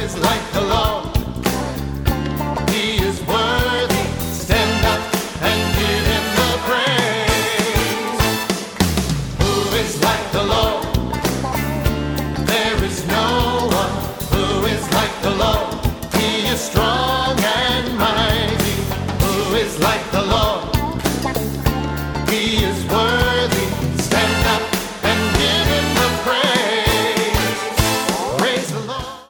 is like the Lord? He is worthy. Stand up and give him the praise. Who is like the Lord? There is no one who is like the Lord. He is strong and mighty. Who is like the Lord? He is worthy.